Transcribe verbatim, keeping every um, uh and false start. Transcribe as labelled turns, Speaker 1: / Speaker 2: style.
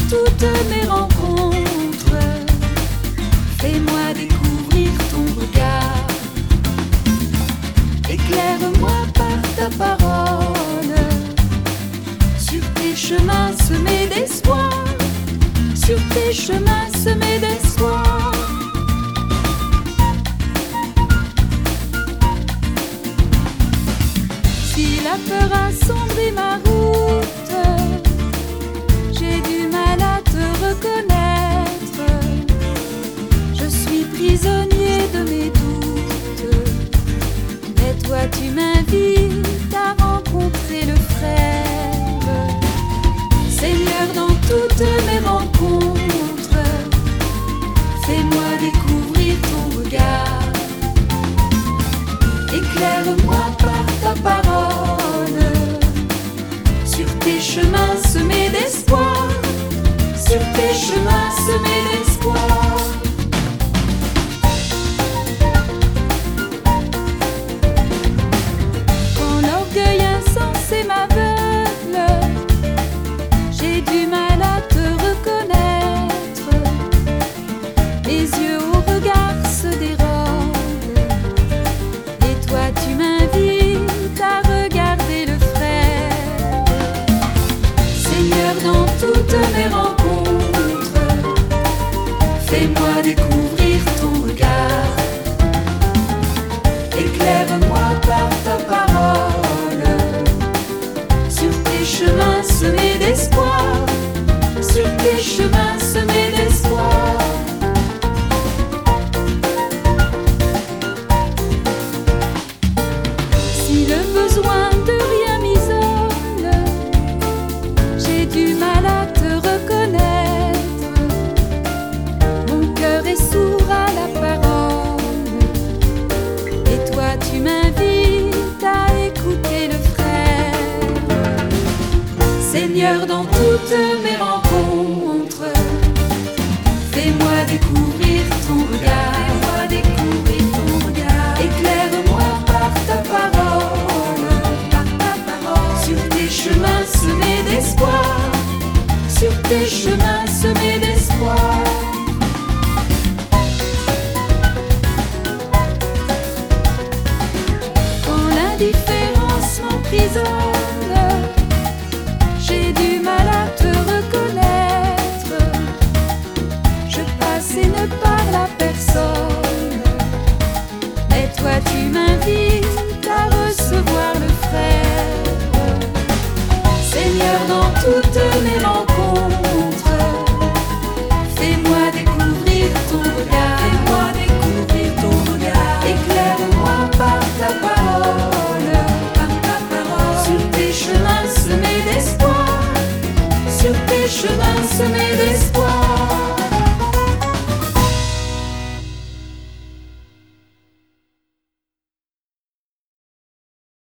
Speaker 1: toutes mes rencontres, fais-moi découvrir ton regard. Éclaire-moi par ta parole, sur tes chemins semés d'espoir, sur tes chemins semés d'espoir. Si la peur a sombré ma route, j'ai du mal à te reconnaître. Je suis prisonnier de mes doutes, mais toi tu m'invites à rencontrer le frère. Seigneur, dans toutes mes rencontres, fais-moi découvrir ton regard. Éclaire-moi par ta parole, sur tes chemins semés d'espoir, sur tes chemins semés d'espoir. Quand l'orgueil insensé m'aveugle, j'ai du mal à te reconnaître. Mes yeux au regard se dérobent, et toi tu m'invites à regarder le frère. Seigneur, dans toutes mes rencontres, fais-moi découvrir ton regard. Éclaire-moi par ta parole, sur tes chemins semés d'espoir, sur tes chemins semés d'espoir. Si le besoin de rien m'isole, j'ai du mal à te reconnaître. Mon cœur est sourd à la parole, et toi tu m'invites à écouter le frère. Seigneur, dans toutes mes rencontres, fais-moi découvrir ton regard. Fais-moi découvrir ton regard. Éclaire-moi par ta parole, par ta parole, sur tes chemins semés d'espoir, sur tes chemins semés d'espoir. Quand l'indifférence m'emprisonne, j'ai du mal à te reconnaître. Je passe et ne parle à personne, mais toi tu m'invites à recevoir le frère. Seigneur, dans toutes